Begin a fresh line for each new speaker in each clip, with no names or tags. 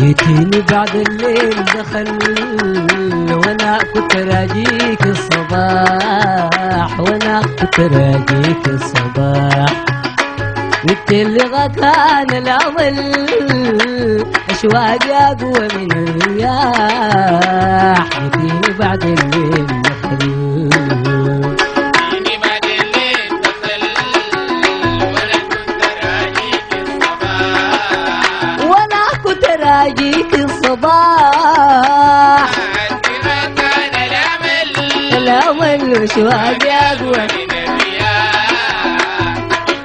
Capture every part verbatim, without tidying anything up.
جيتيني بعد الليل دخل وانا كنت راجيك الصباح، وانا كنت راجيك الصباح. قلت اللي غكان الامل اشواقي اقوى من الرياح. جيتيني بعد الليل دخل راجيك الصباح، كان الامل الامل وشواقي اقوى من الرياح.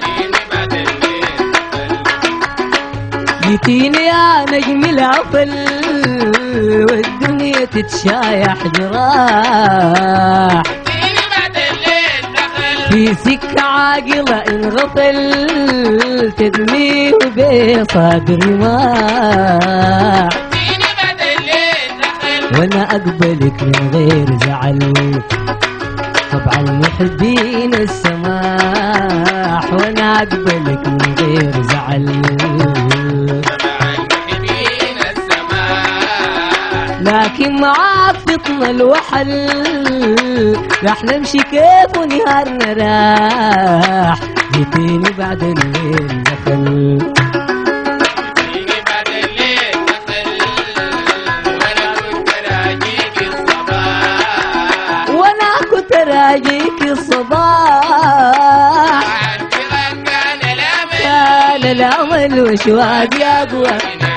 جيتيني يا نجم العفل والدنيا تتشايح جراح. في سكة عاقلة إن غفل تدميه بصدر رماح. وأنا أقبلك من غير زعل طبع المحبين السماح. وأنا أقبلك من غير زعل لكن معاك فطن الوحل رح نمشي كيف ونهارنا راح. جيتيني بعد الليل دخل جيتيني بعد الليل دخل وانا كنت راجيك الصباح، وانا كنت راجيك الصباح. كان الامل كان الامل وشواقي اقوى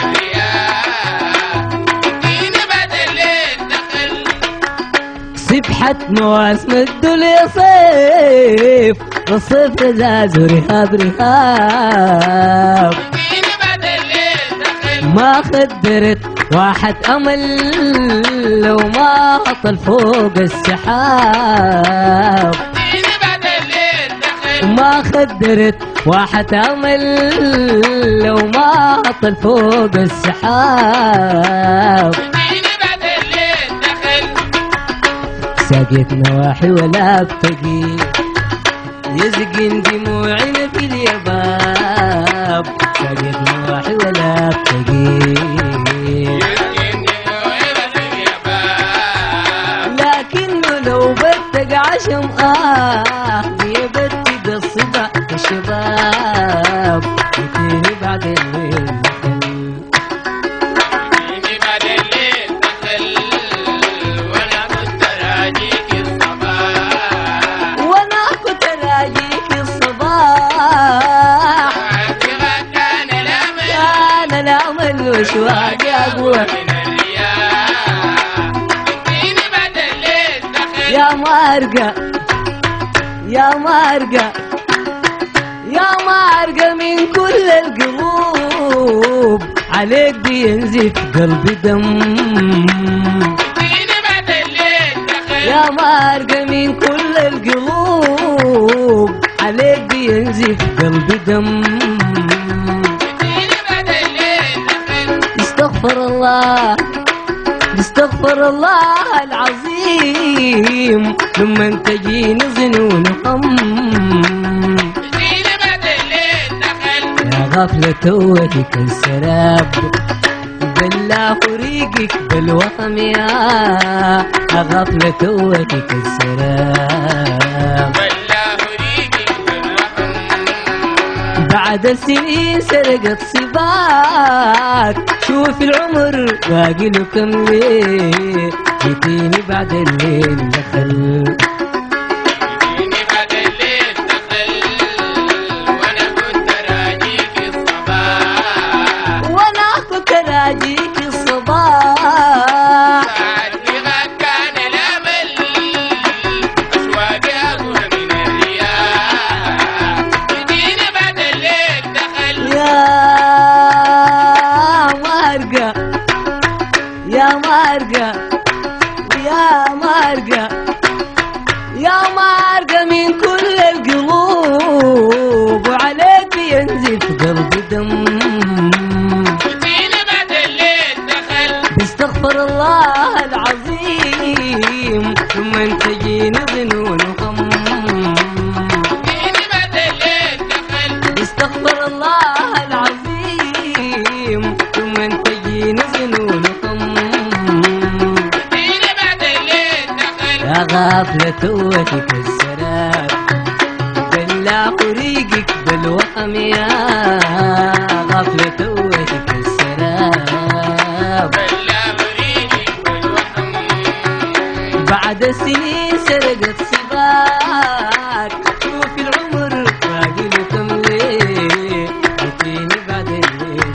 سبحة مواسم الدنيا صيف والصيف رزاز ورهاب رهاب. ما خدرت واحد أمل لو ما هطل فوق السحاب. ما خدرت واحد أمل لو ما هطل فوق السحاب. ساقيت نواحي ولا بتقي يزقين دموعنا في اليباب. ساقيت نواحي ولا بتقي لكنه لو بتق عشم آه بيبتق الصبح الشباب. جيتيني بعد الليل وشواقي اقوى من الرياح. جيتيني بعد الليل دخل يا مارقة يا مارقة يا مارقة من كل القلوب عليك بينزف قلبي دم. جيتيني بعد الليل دخل يا مارقة من كل القلوب عليك بينزف قلبي دم. استغفر الله استغفر الله العظيم لما تجيني ظنون هم. يا غفلة توتك السراب بالله ريقك بالوهم يا غفلة توتك السراب. بعد السنين سرقت صباك شوف العمر باقي له كم ليه. جيتيني بعد الليل دخل جيتيني بعد الليل دخل وانا كنت راجيك الصباح، وانا كنت راجيك الصباح. ساعتها كان الامل اشواقي اقوى من الرياح. جيتيني بعد الليل دخل يا مارقة يا مارقة يا مارقة يا مارقة من كل القلوب وعليك ينزف قلبي دم. جيتيني بعد الليل دخل بستغفر الله العظيم ثم تجيني ظنون وغم. جيتيني بعد الليل دخل بستغفر الله العظيم ثم تجيني ظنون غافلة توتك السراب بلا طريقك بالوهم يا غافلة توتك السراب
بلا طريقك بالوهم
بعد السنين سرقت صباك شوف العمر باقي له كم ليل جيتيني بعد الليل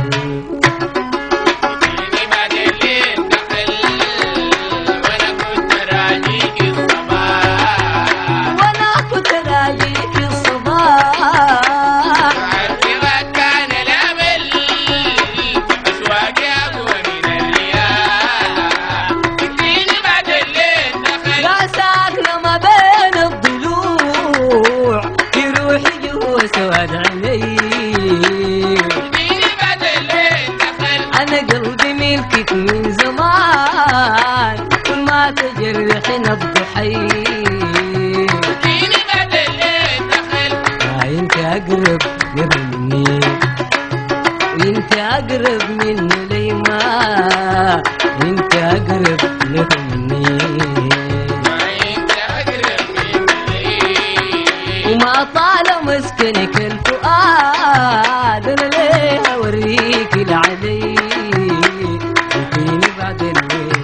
جيتيني بعد الليل دخل وانا كنت راجيك الصباح
وانا كنت راجيك الصباح
عرفك كان الامل اشواقي اقوى من الرياح جيتيني بعد الليل دخل
يا ساكنة ما بين الضلوع في روحي جوا سواد عيني
جيتيني بعد الليل دخل
أنا قلبي ملكك من زمان كل ما تجرح نبض حي
جيتيني بعد الليل دخل
انت اقرب مني انت اقرب مني ليما انت اقرب مني
انت اقرب مني
وما طال مسكنك الفؤاد انا ليه اوريك العلي جيتيني بعد الليل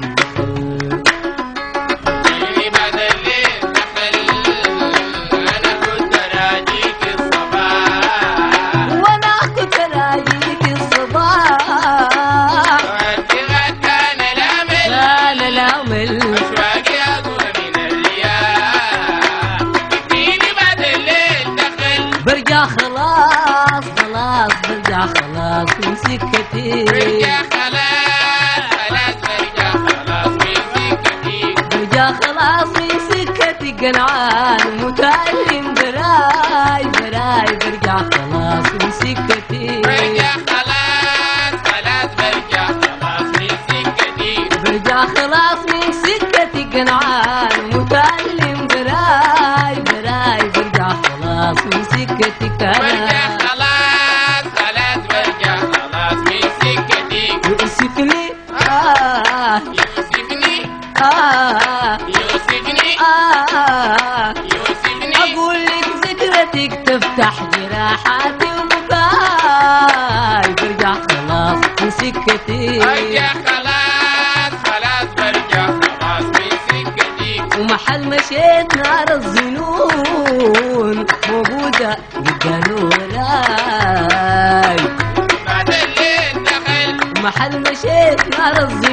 جيتيني بعد الليل دخل انا كنت راجيك الصباح
وانا كنت راجيك الصباح
وعرفك كان الامل
كان الامل
اشواقي اقوى من الرياح جيتيني بعد الليل دخل
برجع خلاص خلاص برجع خلاص من سكتي
برجع خلاص خلاص برجع خلاص من سكتي
برجع خلاص من سكتي قنعان متعلم براي براي برجع خلاص من سكتي
برجع خلاص خلاص برجع خلاص من سكتي
برجع خلاص من سكتي قنعان متعلم براي براي برجع خلاص من سكتي
برجع
كان
خلاص خلاص برجع خلاص من سكتي
يوسفني آه
يوسفني
آه
يوسفني
آه
يوسفني
أقول لك ذكرتك تفتح جراحاتي وبكاي برجع خلاص من سكتي
برجع خلاص خلاص برجع خلاص من سكتي
ومحل مشيت نار الظنون موجودة قدام وراي
بعد الليل دخل
ومحل مشيت نار الظنون